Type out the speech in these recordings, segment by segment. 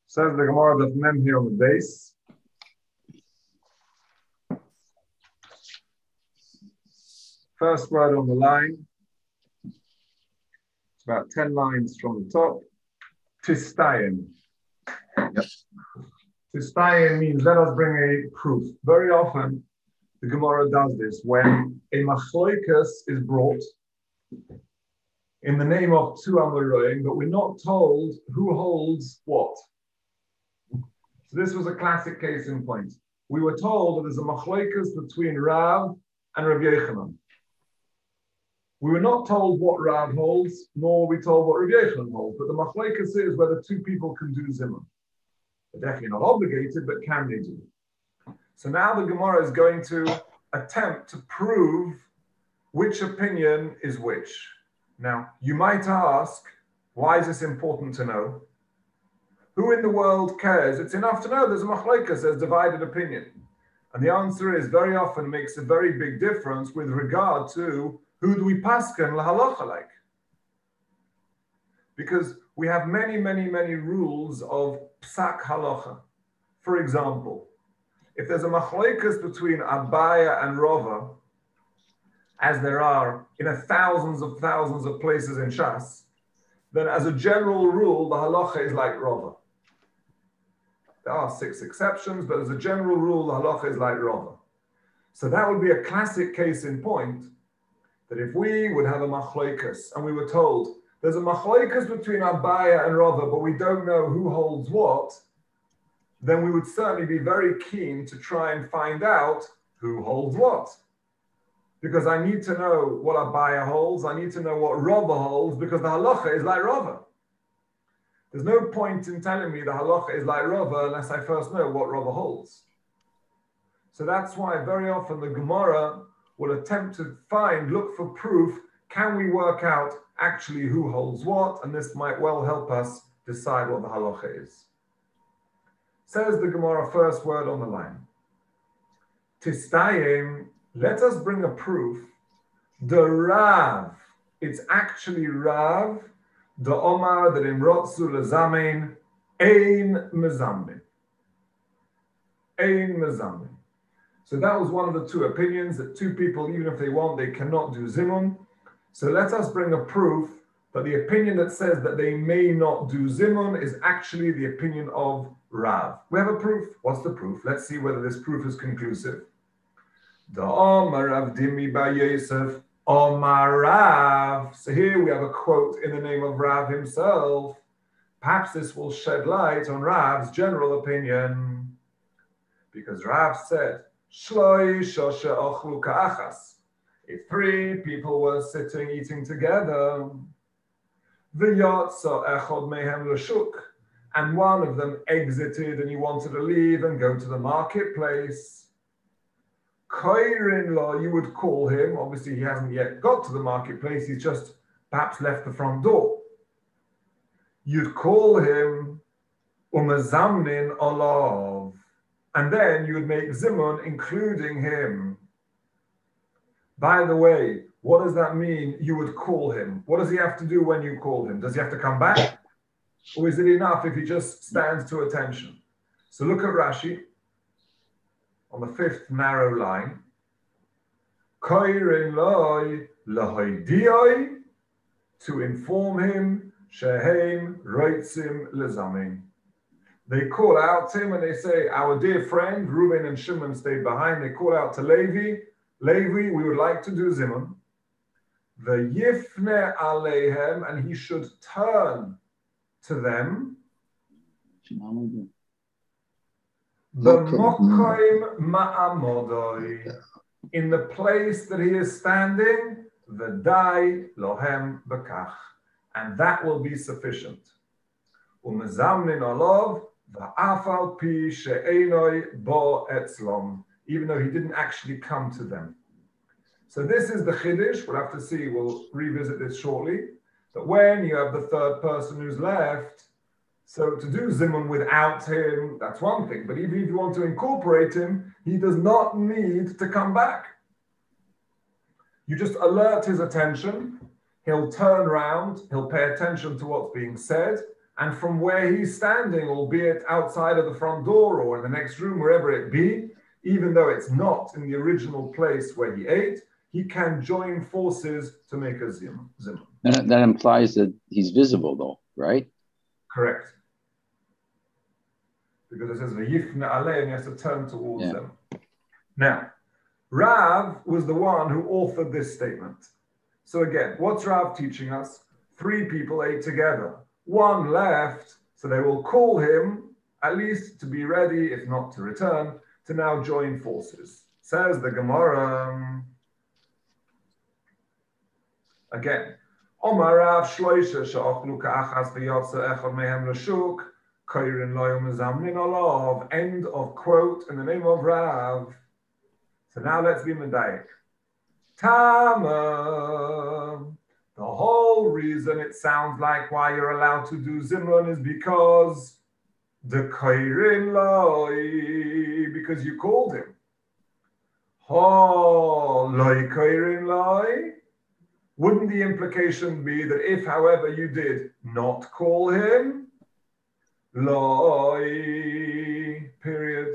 Says the Gemara that Mem here on the base. First word on the line. It's about 10 lines from the top. Tistayim. Yep. Tistayim means let us bring a proof. Very often the Gemara does this when a machloikas is brought in the name of two Amoraim, but we're not told who holds what. So this was a classic case in point. We were told that there's a machloikas between Rav and Rav Yochanan. We were not told what Rav holds, nor were we told what Rav Yochanan holds, but the machloikas is whether two people can do zimun. They're definitely not obligated, but can they do? So now the Gemara is going to attempt to prove which opinion is which. Now, you might ask, why is this important to know? Who in the world cares? It's enough to know there's a machlokas, there's divided opinion. And the answer is very often makes a very big difference with regard to who do we pasken lahalacha like? Because we have many rules of psak halacha. For example, if there's a machlokas between Abaya and Rava, as there are in thousands of places in Shas, then as a general rule, the halacha is like Rava. There are 6 exceptions, but as a general rule, the halacha is like Rava. So that would be a classic case in point, that if we would have a machlokas, and we were told, there's a machlokas between Abaya and Rava, but we don't know who holds what, then we would certainly be very keen to try and find out who holds what. Because I need to know what Abaya holds, I need to know what Rava holds, because the halacha is like Rava. There's no point in telling me the halacha is like Rava unless I first know what Rava holds. So that's why very often the Gemara will attempt to look for proof, can we work out actually who holds what, and this might well help us decide what the halacha is. Says the Gemara, first word on the line. Tistayim, let us bring a proof. The Rav, it's actually Rav, the Omar that in Rotzu lezamein, ein mezamin. Ein mezamin. So that was one of the two opinions, that two people, even if they want, they cannot do zimun. So let us bring a proof that the opinion that says that they may not do zimun is actually the opinion of Rav. We have a proof. What's the proof? Let's see whether this proof is conclusive. The Omar Rav Dimi Bar Yosef, Omar Rav. So here we have a quote in the name of Rav himself. Perhaps this will shed light on Rav's general opinion. Because Rav said, Shloi shosha ochlu ka'achas. If 3 people were sitting, eating together, v'yotza echod mehem l'shuk, and one of them exited and he wanted to leave and go to the marketplace. Koirin lo, you would call him. Obviously, he hasn't yet got to the marketplace. He's just perhaps left the front door. You'd call him umazamnin olav, and then you would make zimun, including him. By the way, what does that mean? You would call him. What does he have to do when you call him? Does he have to come back? Or is it enough if he just stands to attention? So look at Rashi on the 5th narrow line. Koirin loy lahoidioi, to inform him, sheheim roitzim lezamin. They call out to him and they say, our dear friend, Reuben and Shimon stayed behind. They call out to Levi, we would like to do zimun. The yifne aleihem, and he should turn to them. The mokoim ma'amodoi, in the place that he is standing, the dai lohem bekach, and that will be sufficient. Umezamnin olov va'afal pi she'enoi bo etzlom, even though he didn't actually come to them. So this is the chiddush. We'll have to see. We'll revisit this shortly. That when you have the third person who's left, so to do zimun without him, that's one thing. But even if you want to incorporate him, he does not need to come back. You just alert his attention. He'll turn around. He'll pay attention to what's being said. and from where he's standing, albeit outside of the front door or in the next room, wherever it be, even though it's not in the original place where he ate, he can join forces to make a zimun. That implies that he's visible, though, right? Correct. Because it says v'yifne alei, and he has to turn towards them. Now, Rav was the one who authored this statement. So again, what's Rav teaching us? 3 people ate together. 1 left, so they will call him, at least to be ready, if not to return, to now join forces. Says the Gemara. Again, Omar Rav Shloisha she'achlu ka'achas v'yotza echad mehem l'shuk kairin lo mezamnin olav. End of quote in the name of Rav. So now let's be medayik. Tama. The whole reason it sounds like why you're allowed to do Zimron is because the kairin loi, because you called him. Ho loi kairin loi. Wouldn't the implication be that if, however, you did not call him, loi, period.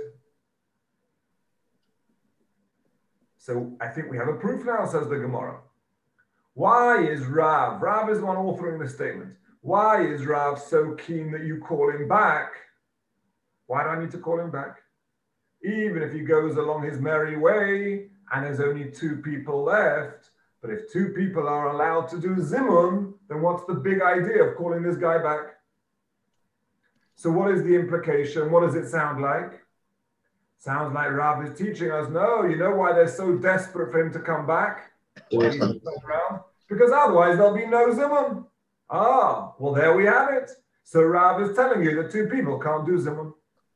So I think we have a proof now, says the Gemara. Why is Rav is the one authoring the statement. Why is Rav so keen that you call him back? Why do I need to call him back? Even if he goes along his merry way and there's only 2 people left, but if 2 people are allowed to do Zimun, then what's the big idea of calling this guy back? So what is the implication? What does it sound like? Sounds like Rav is teaching us, no, you know why they're so desperate for him to come back? Because otherwise there'll be no Zimun. Ah, well, there we have it. So Rav is telling you that 2 people can't do Zimun.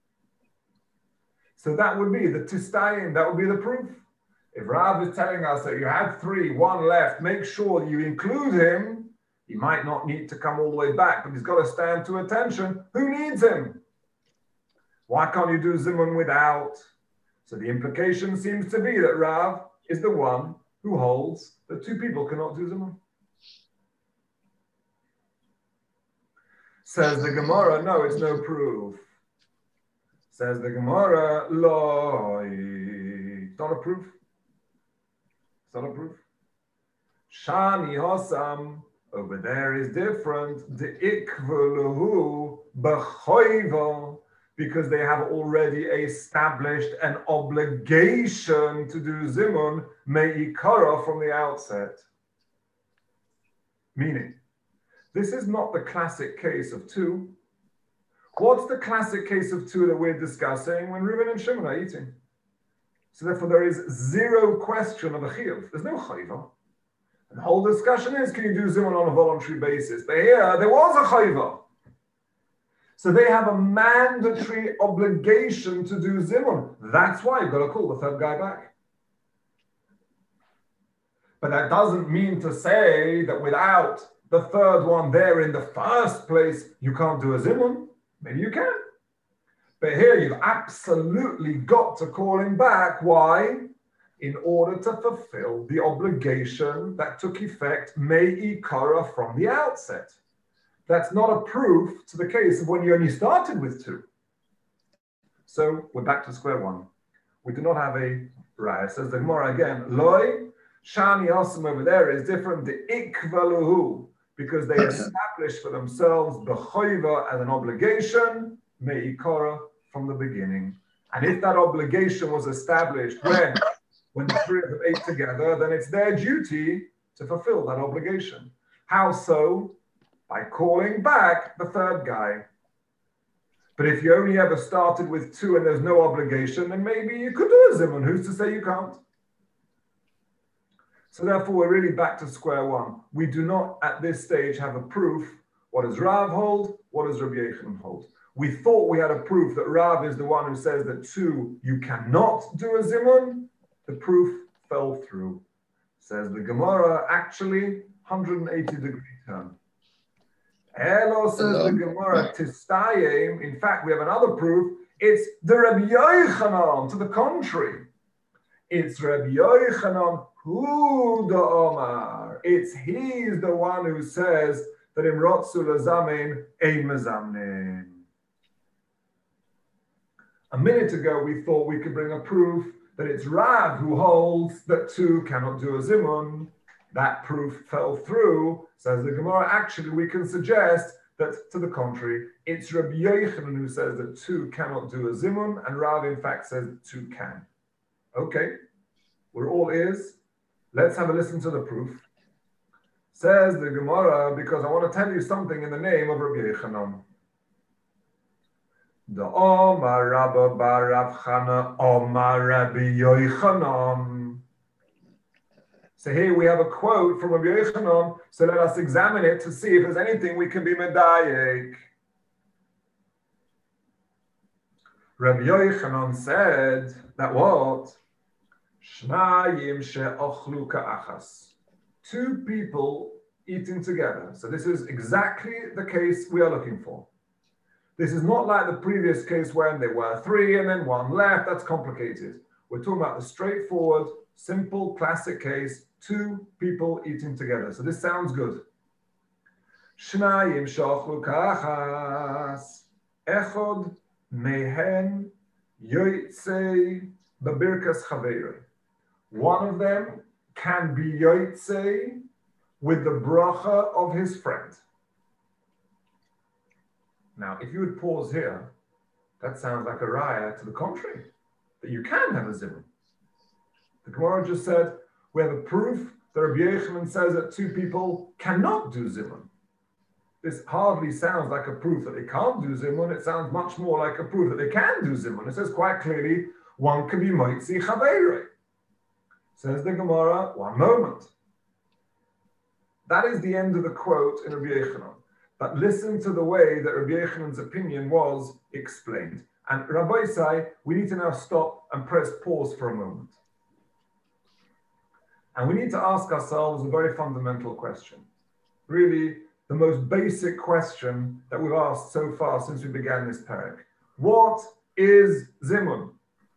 So that would be the Tistayim, that would be the proof. If Rav is telling us that you had 3, 1 left, make sure you include him. He might not need to come all the way back, but he's got to stand to attention. Who needs him? Why can't you do Zimun without? So the implication seems to be that Rav is the one who holds that 2 people cannot do Zimun. Says the Gemara, no, it's no proof. Says the Gemara, loi. It's not a proof. It's not a proof. Shani Hosam, over there is different. The ikvuluhu b'choivo, because they have already established an obligation to do Zimun me'ikara from the outset. Meaning, this is not the classic case of 2. What's the classic case of 2 that we're discussing when Reuben and Shimon are eating? So therefore there is 0 question of a chiyuv. There's no chayva. And the whole discussion is, can you do Zimun on a voluntary basis? But here, there was a chayva. So they have a mandatory obligation to do Zimun. That's why you've got to call the 3rd guy back. But that doesn't mean to say that without the 3rd one there in the first place, you can't do a Zimun. Maybe you can. But here you've absolutely got to call him back. Why? In order to fulfill the obligation that took effect me'ikara from the outset. That's not a proof to the case of when you only started with 2. So we're back to square one. We do not have a raya. Says the Gemara again, loi, shani osam over there is different, the ikvaluhu, because they established for themselves the choiva as an obligation, me'ikara, from the beginning. And if that obligation was established when the 3 of them ate together, then it's their duty to fulfill that obligation. How so? By calling back the 3rd guy. But if you only ever started with 2 and there's no obligation, then maybe you could do a Zimun. Who's to say you can't? So therefore, we're really back to square one. We do not, at this stage, have a proof. What does Rav hold? What does Rabbi Yochanan hold? We thought we had a proof that Rav is the one who says that 2, you cannot do a Zimun. The proof fell through. Says the Gemara, actually, 180-degree turn. Elo says the Gemara, Tistayim. In fact, we have another proof. It's the Rabbi Yochanan, to the contrary. It's Rabbi Yochanan, who the Omar. He's the one who says that in Rotzu Lazamin Ein Mezamnin. A minute ago, we thought we could bring a proof that it's Rav who holds that two cannot do a zimun. That proof fell through. Says the Gemara, actually, we can suggest that, to the contrary, it's Rabbi Yochanan who says that two cannot do a zimun, and Rav, in fact, says that two can. Okay, we're all ears. Let's have a listen to the proof. Says the Gemara, because I want to tell you something in the name of Rabbi Yochanan. The Omar Rabba Bar Rav Chana Omar Rabbi Yochanan. So here we have a quote from Rabbi Yochanan. So let us examine it to see if there's anything we can be medayek. Rabbi Yochanan said that what? Shnayim she'ochlu ka'achas. Two people eating together. So this is exactly the case we are looking for. This is not like the previous case when there were three and then one left. That's complicated. We're talking about the straightforward, simple, classic case, two people eating together. So this sounds good. Shnayim she'ochlu ka'achas. Echod mehen yotzei babirkas chaveirei. One of them can be yotzei with the bracha of his friend. Now, if you would pause here, that sounds like a raya to the contrary, that you can have a zimun. The Gemara just said, we have a proof that Rabbi Yochanan says that two people cannot do zimun. This hardly sounds like a proof that they can't do zimun. It sounds much more like a proof that they can do zimun. It says quite clearly, one can be moitzi chaveirei. Says the Gemara, one moment. That is the end of the quote in Rabbi Yochanan. But listen to the way that Rabbi Yochanan's opinion was explained. And Rabbi say, we need to now stop and press pause for a moment. And we need to ask ourselves a very fundamental question. Really, the most basic question that we've asked so far since we began this parak. What is zimun?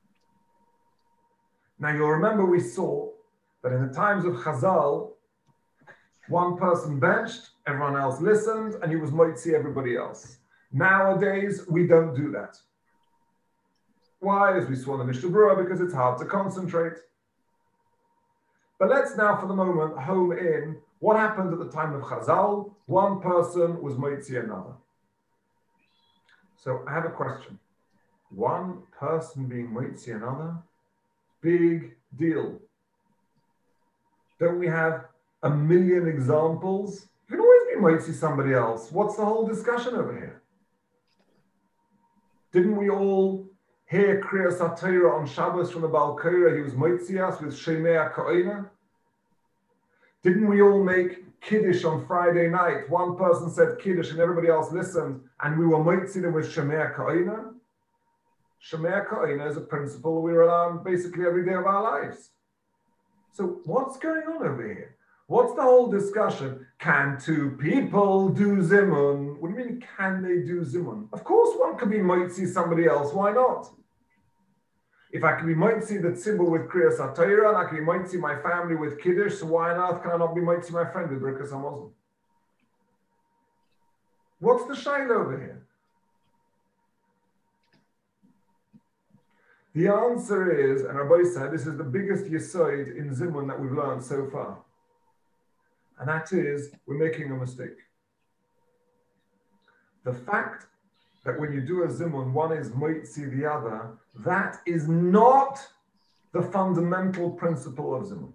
Now you'll remember we saw that in the times of Chazal, one person benched, everyone else listened, and he was moitzi everybody else. Nowadays, we don't do that. Why? As we saw in the Mishnah Berurah, because it's hard to concentrate. But let's now, for the moment, home in what happened at the time of Chazal. One person was moitzi another. So I have a question. One person being moitzi another? Big deal. Don't we have a million examples? You can always be moitzi somebody else. What's the whole discussion over here? Didn't we all hear Kriyas HaTorah on Shabbos from the Baal Korah? He was moitzi us with Shemei HaKoina. Didn't we all make Kiddush on Friday night? One person said Kiddush and everybody else listened, and we were moitzi them with Shemei HaKoina. Shemei HaKoina is a principle we rely on basically every day of our lives. So what's going on over here? What's the whole discussion? Can two people do zimun? What do you mean, can they do zimun? Of course one can be moitzi somebody else. Why not? If I can be moitzi the tzibur with Kriyas HaTorah, and I can be moitzi my family with Kiddush, so why on earth can I not be moitzi my friend with Birkas HaMazon? What's the shaila over here? The answer is, and Rabbi said, this is the biggest yesod in zimun that we've learned so far. And that is, we're making a mistake. The fact that when you do a zimun, one is moitzi the other, that is not the fundamental principle of zimun.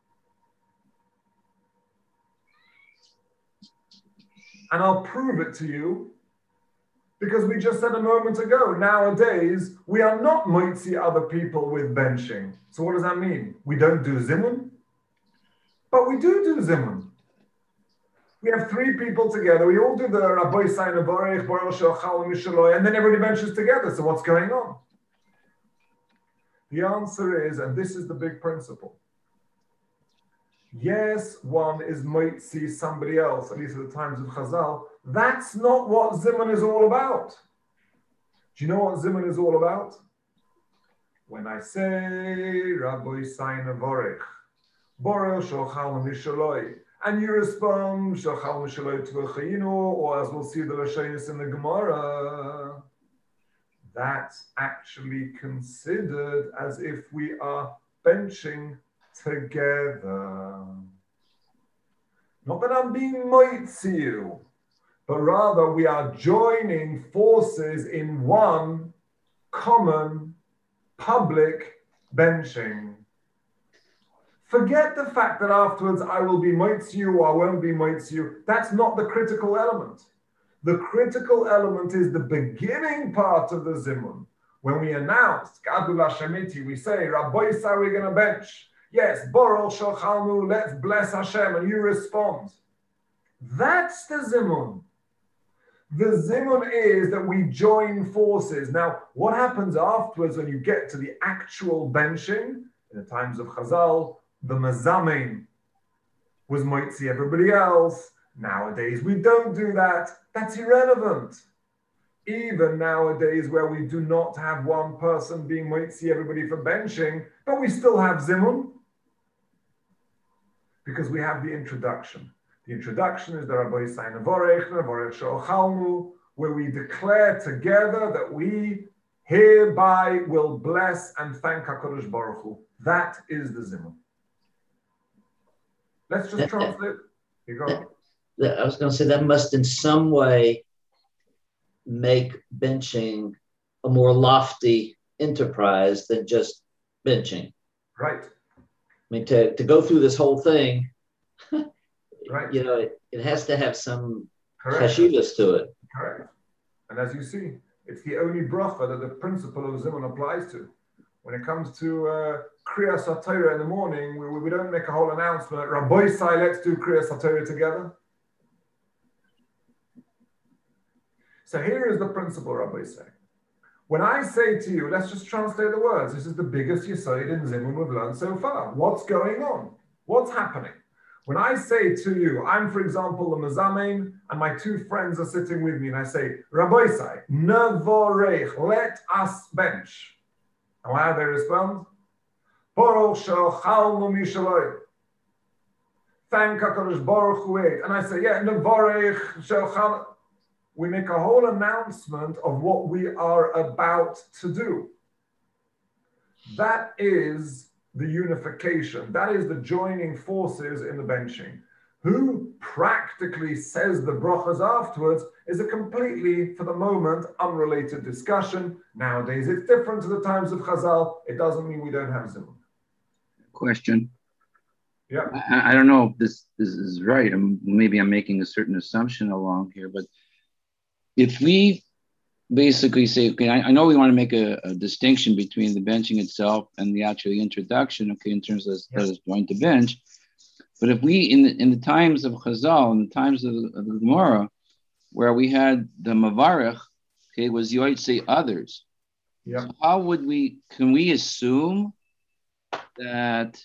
And I'll prove it to you, because we just said a moment ago, nowadays, we are not moitzi other people with benching. So what does that mean? We don't do zimun? But we do zimun. We have three people together. We all do the Rabbi Sayin Avarech, Baruch Shachal, Mishaloi, and then everybody benches together. So what's going on? The answer is, and this is the big principle. Yes, one is moitzi somebody else, at least at the times of Chazal. That's not what zimun is all about. Do you know what zimun is all about? When I say Rabbi Sayin Avarech, Baruch Shachal, Mishaloi, And you respond, or as we'll see the Lashonis in the Gemara, that's actually considered as if we are benching together. Not that I'm being moitziu, but rather we are joining forces in one common public benching. Forget the fact that afterwards I will be moitziu or I won't be moitziu. That's not the critical element. The critical element is the beginning part of the zimun. When we announce, Gadol Hashemiti, we say, Rabbi Say, we're going to bench. Yes, Borol Shochalnu, let's bless Hashem, and you respond. That's the zimun. The zimun is that we join forces. Now, what happens afterwards when you get to the actual benching? In the times of Chazal, the mazamein was moitzi everybody else. Nowadays, we don't do that. That's irrelevant. Even nowadays, where we do not have one person being moitzi everybody for benching, but we still have zimun, because we have the introduction. The introduction is the Rabbi Say Nevorech She'ochalnu, where we declare together that we hereby will bless and thank HaKadosh Baruch Hu. That is the zimun. Let's just translate. You go. I was going to say that must in some way make benching a more lofty enterprise than just benching. Right. I mean, to go through this whole thing, right. You know, it has to have some Correct. chashivas to it. Correct. And as you see, it's the only bracha that the principle of zimun applies to. When it comes to Kriyas HaTorah in the morning, we don't make a whole announcement. Rabbi Say, let's do Kriyas HaTorah together. So here is the principle, Rabbi Say. When I say to you, let's just translate the words. This is the biggest yesod in zimun we've learned so far. What's going on? What's happening? When I say to you, I'm, for example, the mazamein, and my two friends are sitting with me, and I say, Rabbi Say, nevorech, let us bench. And how do they respond? Baruch she'ochalnu mishaloi. Thank HaKadosh Baruch Hu. And I say, yeah, nevorech she'ochalnu. We make a whole announcement of what we are about to do. That is the unification. That is the joining forces in the benching. Who practically says the brachas afterwards is a completely, for the moment, unrelated discussion. Nowadays, it's different to the times of Chazal. It doesn't mean we don't have zimun. Question. Yeah. I don't know if this is right. Maybe I'm making a certain assumption along here, but if we basically say, okay, I know we want to make a distinction between the benching itself and the actual introduction, okay, in terms of that is going to bench. But if we, in the times of Chazal, in the times of the Gemara, where we had the Mavarech, okay, was Yoitze others. Yeah. So how can we assume that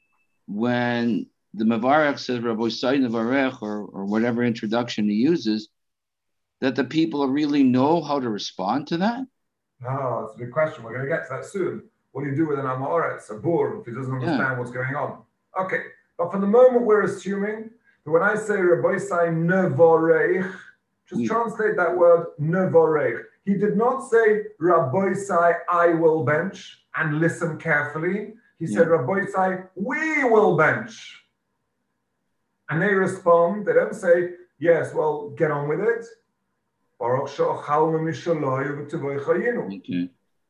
when the Mavarech says Rabbi Say Nevarech or whatever introduction he uses, that the people really know how to respond to that? Oh, that's a big question. We're going to get to that soon. What do you do with an Amoretz, a Bur, if he doesn't understand what's going on? Okay, but for the moment, we're assuming that when I say Rabbi Say Nevorech, just translate that word Nevorech. He did not say Rabbi Say I will bench and listen carefully. He said Rabbi Say we will bench. And they respond, they don't say, yes, well, get on with it. Baruch she'ochalnu mishaloi v'tevoi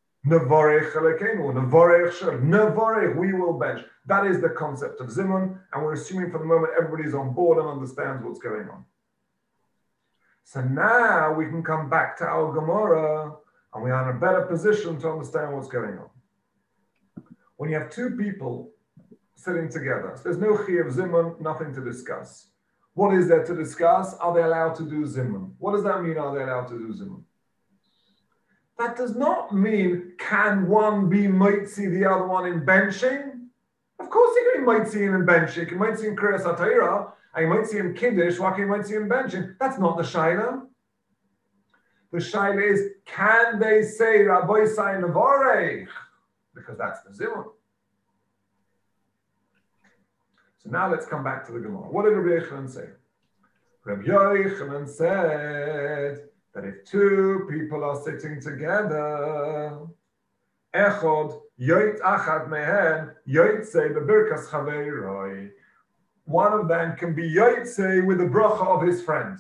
Nevorech, we will bench. That is the concept of zimun, and we're assuming for the moment everybody's on board and understands what's going on. So now we can come back to our Gemara, and we are in a better position to understand what's going on. When you have two people sitting together, so there's no chiyuv zimun, nothing to discuss. What is there to discuss? Are they allowed to do zimun? What does that mean, are they allowed to do zimun? That does not mean, can one be moitzi the other one in benching? Of course you can be moitzi in benching. You can moitzi in Kriyas HaTorah, and you moitzi in Kiddush, why can you moitzi in benching? That's not the shaila. The shaila is, can they say Rabbi Say Nevorech? Because that's the zimun. So now let's come back to the Gemara. What did Rabbi Yochanan say? Rabbi Yochanan said that if two people are sitting together, Echod yoit achad mehen yoitze bebirkas chaveiroi. One of them can be yoitze with the bracha of his friend.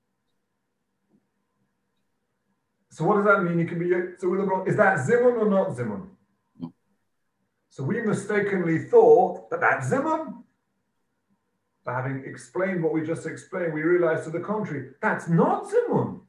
So what does that mean? He can be yoitze with the bracha. Is that zimun or not zimun? No. So we mistakenly thought that that's zimun. But having explained what we just explained, we realized to the contrary, that's not zimun.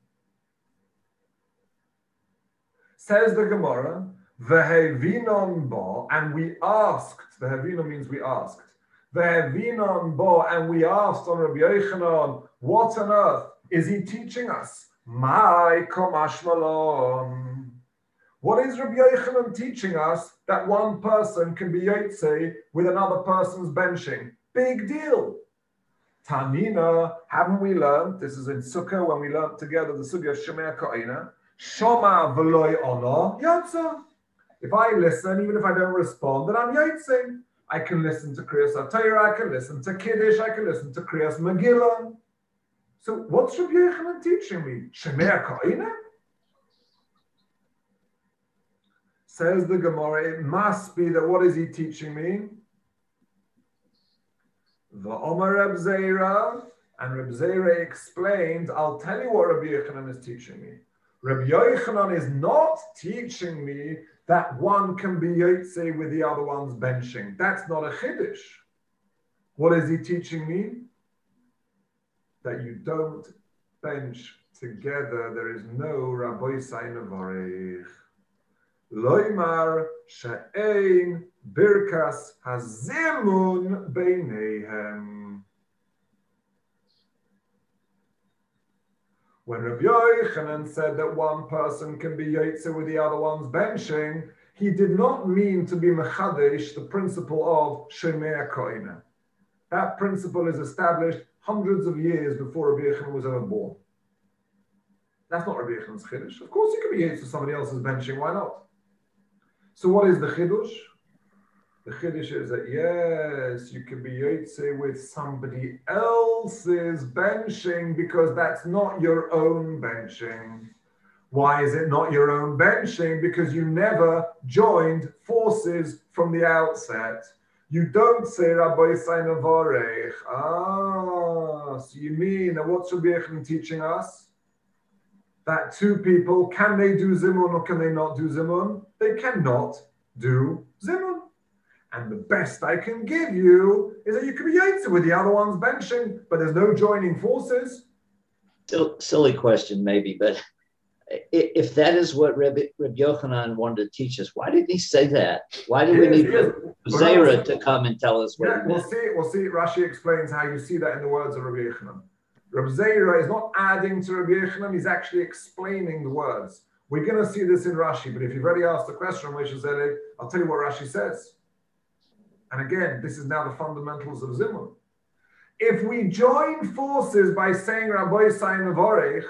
Says the Gemara, Vehevinon bo, and we asked. Vehevinon means we asked. Vehevinon bo, and we asked on Rabbi Yochanan, what on earth is he teaching us? My komash malon. What is Rabbi Yochanan teaching us that one person can be yotze with another person's benching? Big deal. Tanina, haven't we learned? This is in Sukkah when we learned together the Sugya of Shemea Ka'ina. Shoma v'loy ono yotza. If I listen, even if I don't respond, then I'm yotzing. I can listen to Kriyas HaTorah, I can listen to Kiddush, I can listen to Kriyas Megillah. So what's Rabbi Yochanan teaching me? Shemea Ka'ina? Says the Gemara, it must be that what is he teaching me? The Omar Reb Zeira, and Reb Zeira explained, I'll tell you what Rabbi Yochanan is teaching me. Rabbi Yochanan is not teaching me that one can be yotze with the other one's benching. That's not a chiddush. What is he teaching me? That you don't bench together. There is no Rabbi Say Nevarech. Loimar she'ein birkas hazimun beineihem. When Rabbi Yochanan said that one person can be yotze with the other one's benching, he did not mean to be mechadesh, the principle of shemea koina. That principle is established hundreds of years before Rabbi Yochanan was ever born. That's not Rabbi Yochanan's chiddush. Of course, you can be yotze with somebody else's benching. Why not? So what is the chiddush? The chiddush is that yes, you can be yotze with somebody else's benching because that's not your own benching. Why is it not your own benching? Because you never joined forces from the outset. You don't say Rabbi Say Nevarech. So you mean that what's Rabbi Yochanan teaching us? That two people, can they do zimun or can they not do zimun? They cannot do zimun. And the best I can give you is that you can be yotze with the other one's benching, but there's no joining forces. Silly question, maybe, but if that is what Rabbi Yochanan wanted to teach us, why didn't he say that? Why do we need Zera to come and tell us what? Yeah, we'll see. Rashi explains how you see that in the words of Rabbi Yochanan. Rabbi Zera is not adding to Rabbi Yochanan; he's actually explaining the words. We're going to see this in Rashi, but if you've already asked the question, I'll tell you what Rashi says. And again, this is now the fundamentals of Zimun. If we join forces by saying Rabbi Say Nevarech,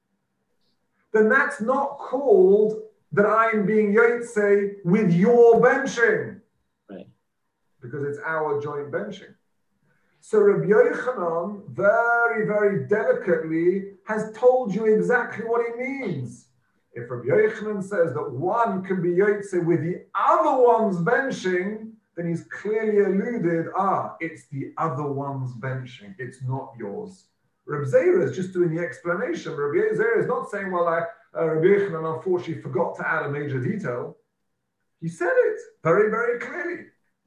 then that's not called that I'm being yotze with your benching. Right. Because it's our joint benching. So Rabbi Yochanan, very, very delicately, has told you exactly what he means. If Rabbi Yochanan says that one can be yotze with the other one's benching, then he's clearly alluded, it's the other one's benching, it's not yours. Rabbi Zera is just doing the explanation. Rabbi Zera is not saying, Rabbi Yochanan unfortunately forgot to add a major detail. He said it very, very clearly.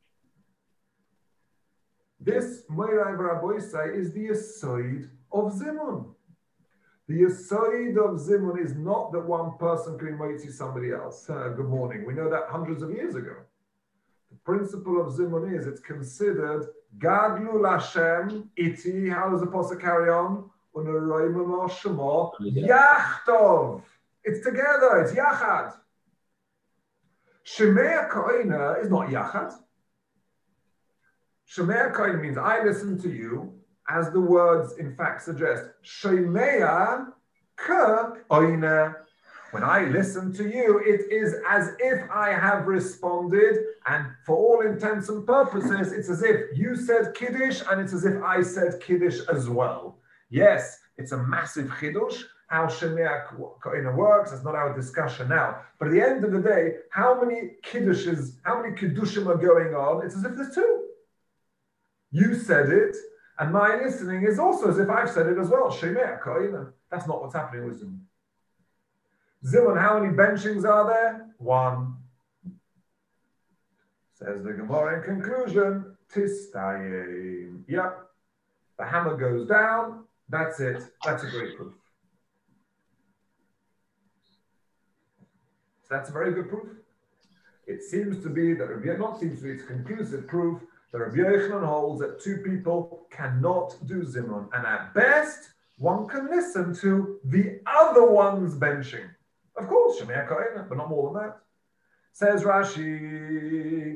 This Moirav Rabbi say is the Yesod of Zimun. The Yesod of Zimun is not that one person can yotze somebody else. Good morning. We know that hundreds of years ago. The principle of Zimun is it's considered Gadlu Lashem Iti. How does the pasuk carry on? Yachtov. It's together. It's Yachad. Shemea Koina is not Yachad. Shemea Koina means I listen to you, as the words in fact suggest. Shemea Koina. When I listen to you, it is as if I have responded, and for all intents and purposes, it's as if you said Kiddush, and it's as if I said Kiddush as well. Yes, it's a massive Kiddush. How Shemiach works, that's not our discussion now. But at the end of the day, how many Kiddushim are going on? It's as if there's two. You said it, and my listening is also as if I've said it as well. Shemiach, that's not what's happening with Zimun. Zimun, how many benchings are there? One. Says the Gemara in conclusion, Tistayim. Yep. The hammer goes down. That's it. That's a great proof. So that's a very good proof. It seems to be that it's conclusive proof that Rabbi Yochanan holds that two people cannot do Zimun. And at best, one can listen to the other one's benching. Of course, Shemiach Kohen, but not more than that. Says Rashi,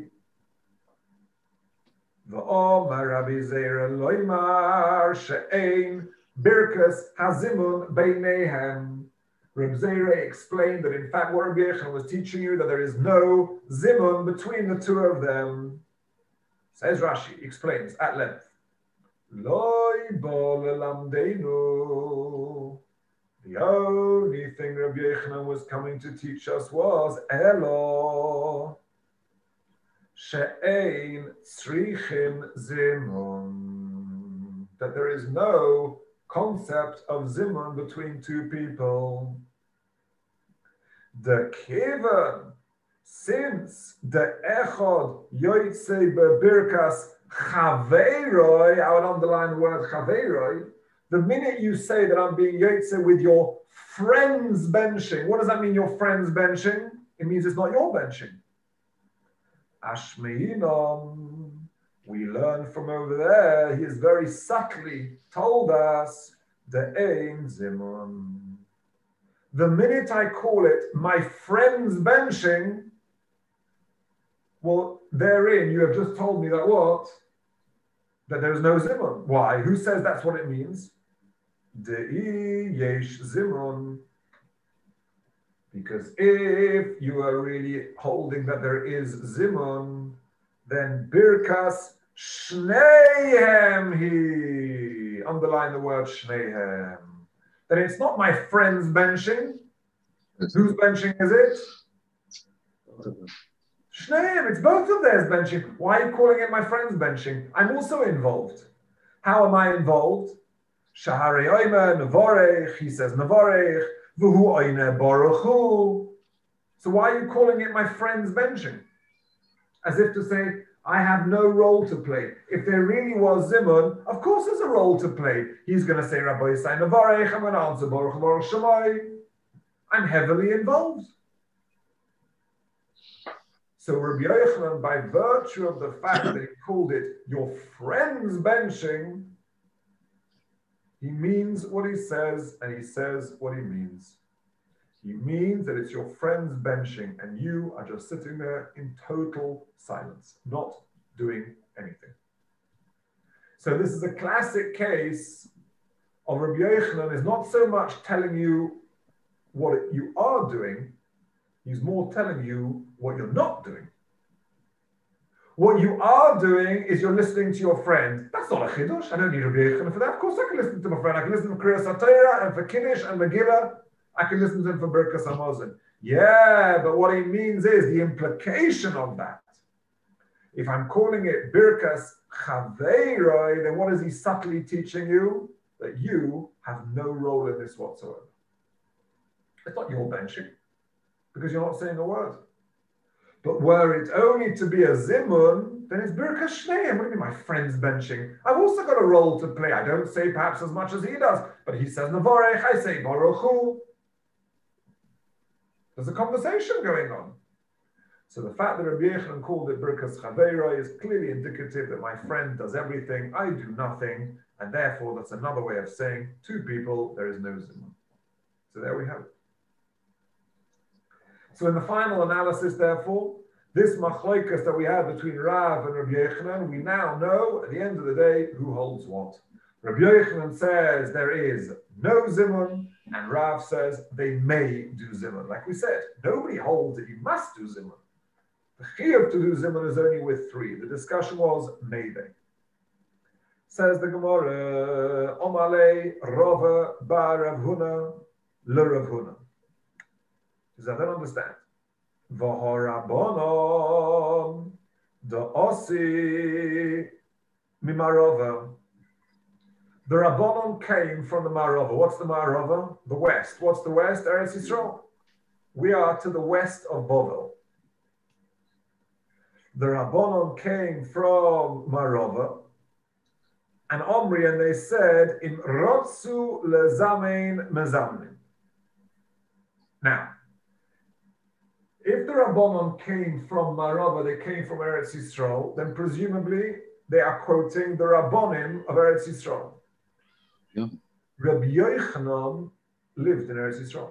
V'omar Rabbi Zera loymar she'ein birkas hazimun beinehem. Rabbi Zera explained that in fact what Rabbi Yochanan was teaching you, that there is no zimun between the two of them. Says Rashi, explains at length. Loi bo lelamdeinu. The only thing Rabbi Yochanan was coming to teach us was Elo she'ein tzrichim zimun, that there is no concept of zimun between two people. The kivan, since the echod yoytze bebirkas chaveiroi, I would underline the word chaveiroi. The minute you say that I'm being yotze with your friend's benching, what does that mean, your friend's benching? It means it's not your benching. Ashmeinom, we learn from over there, he has very subtly told us, the ein zimun. The minute I call it my friend's benching, well, therein you have just told me that what? That there is no zimun. Why? Who says that's what it means? De'i yesh zimun. Because if you are really holding that there is zimun, then birkas shneihem he. Underline the word shneihem. Then it's not my friend's benching. Whose benching is it? Shneim, it's both of theirs benching. Why are you calling it my friend's benching? I'm also involved. How am I involved? Shahari oime nevorech, he says nevorech, vuhu oine baruchu. So why are you calling it my friend's benching? As if to say, I have no role to play. If there really was zimun, of course there's a role to play. He's going to say, Rabbi Yisai nevorech, I'm going to answer baruch baruch shemai. I'm heavily involved. So Rabbi Yochanan, by virtue of the fact that he called it your friend's benching, he means what he says, and he says what he means. He means that it's your friend's benching, and you are just sitting there in total silence, not doing anything. So this is a classic case of Rabbi Yochanan is not so much telling you what you are doing, he's more telling you what you're not doing. What you are doing is you're listening to your friend. That's not a chidush. I don't need Rabbi Yochanan for that. Of course I can listen to my friend. I can listen to Kriyas HaTorah and for Kiddush and Megillah. I can listen to him for Birkas HaMazon. Yeah, but what he means is the implication of that. If I'm calling it Birkas Chaveiroi, then what is he subtly teaching you? That you have no role in this whatsoever. It's not your benching, because you're not saying a word. But were it only to be a zimun, then it's Birkas Shneim. What do you mean my friend's benching? I've also got a role to play. I don't say perhaps as much as he does, but he says Nevorech, I say Baruch Hu. There's a conversation going on. So the fact that Rabbi Yochanan called it Birkas Chaveiroi is clearly indicative that my friend does everything, I do nothing, and therefore that's another way of saying two people, there is no zimun. So there we have it. So in the final analysis, therefore, this machlokas that we have between Rav and Rabbi Yochanan, we now know at the end of the day who holds what. Rabbi Yochanan says there is no zimun. And Rav says they may do zimun. Like we said, nobody holds that you must do zimun. The chiyuv to do zimun is only with three. The discussion was may they. Says the Gemara, Omale Rova Bar Rav Huna Le Rav Huna. Does that understand? V'horabonon the osi mimarova. The Rabbanon came from the Marova. What's the Marova? The west. What's the west? Eretz Yisrael. We are to the west of Bovel. The Rabbanon came from Marova, and Omri, and they said, "Im rotzu lezamein mezamnin." Now, if the Rabbanon came from Marova, they came from Eretz Yisrael, then presumably they are quoting the Rabbonim of Eretz Yisrael. Yeah. Rabbi Yochanan lived in Eretz Yisrael.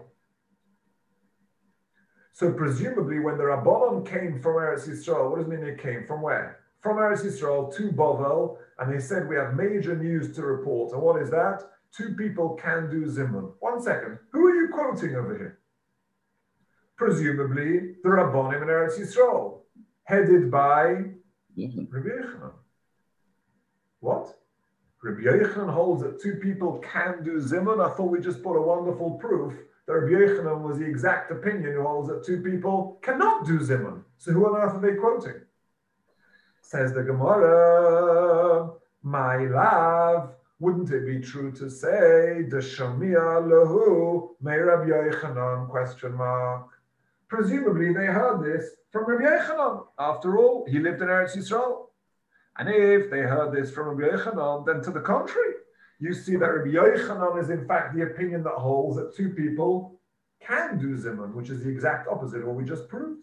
So presumably when the Rabbanon came from Eretz Yisrael, what does it mean they came? From where? From Eretz Yisrael to Bovel, and they said we have major news to report. And what is that? 2 people can do zimun. 1 second. Who are you quoting over here? Presumably the Rabbonim in Eretz Yisrael, headed by Rabbi Yochanan. What? Rabbi Yochanan holds that 2 people can do zimun. I thought we just put a wonderful proof that Rabbi Yochanan was the exact opinion who holds that 2 people cannot do zimun. So who on earth are they quoting? Says the Gemara, my love, wouldn't it be true to say the Shamia Lahu may Rabbi Yochanan ? Presumably they heard this from Rabbi Yochanan. After all, he lived in Eretz Yisrael. And if they heard this from Rabbi Yochanan, then to the contrary, you see that Rabbi Yochanan is in fact the opinion that holds that 2 people can do zimun, which is the exact opposite of what we just proved.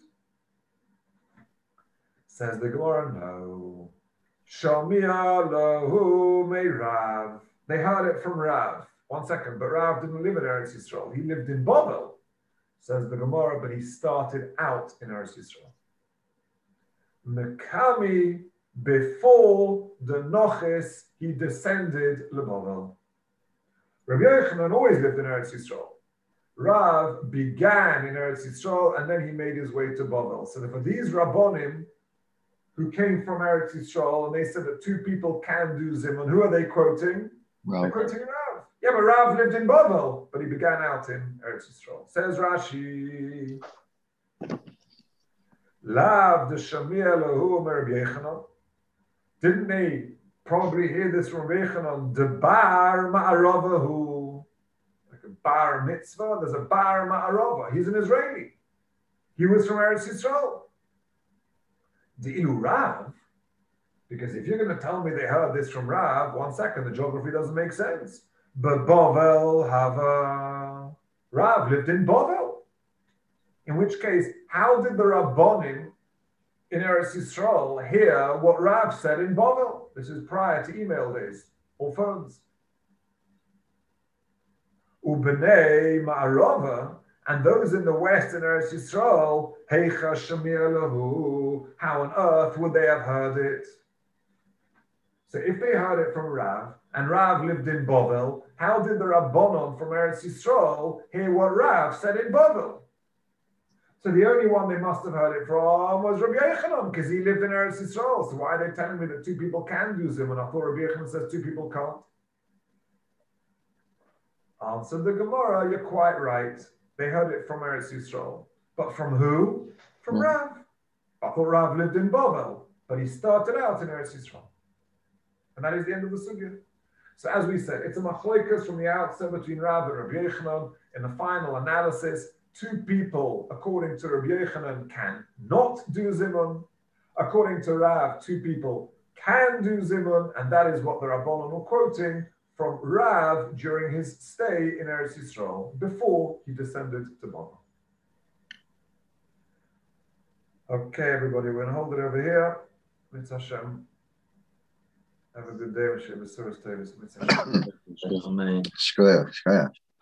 Says the Gemara, no. Shamia lahu me Rav. They heard it from Rav. 1 second, but Rav didn't live in Eretz Yisrael. He lived in Bovel. Says the Gemara, but he started out in Eretz Yisrael. Mekami, before the Noches, he descended LeBovel. Rabbi Yochanan always lived in Eretz Yisrael. Rav began in Eretz Yisrael and then he made his way to Bovel. So for these Rabbonim who came from Eretz Yisrael and they said that 2 people can do zimun, who are they quoting? Rav. They're quoting Rav. Yeah, but Rav lived in Bovel, but he began out in Eretz Yisrael. Says Rashi, Lav the Shamia lahu Rabbi Yochanan. Didn't they probably hear this from Rabbi Yochanan? The bar ma'aravahu, like a bar mitzvah. There's a bar ma'arava. He's an Israeli. He was from Eretz Yisrael. The ilu Rav, because if you're going to tell me they heard this from Rav, 1 second, the geography doesn't make sense. But Bovel Hava, Rav lived in Bovel. In which case, how did the Rabbonim in Eretz Yisrael hear what Rav said in Bovel? This is prior to email days or phones. Ubnei Ma'arava, and those in the west in Eretz Yisrael, Heicha Shamir Lahu, how on earth would they have heard it? So if they heard it from Rav, and Rav lived in Bovel, how did the Rabbonon from Eretz Yisrael hear what Rav said in Bovel? So the only one they must have heard it from was Rabbi Yochanan, because he lived in Eretz Yisrael. So why are they telling me that 2 people can do zimun? I thought Rabbi Yochanan says 2 people can't. Answered the Gemara, you're quite right. They heard it from Eretz Yisrael. But from who? From Rav. I thought Rav lived in Bovel, but he started out in Eretz Yisrael. And that is the end of the sugya. So as we said, it's a machlokas from the outset between Rav and Rabbi Yochanan. In the final analysis, 2 people, according to Rabbi Yochanan, can not do zimun. According to Rav, 2 people can do zimun, and that is what the Rabbanon were quoting from Rav during his stay in Eretz Yisrael before he descended to Bovel. Okay, everybody, we're going to hold it over here. Mitzvah Hashem. Have a good day. Amen.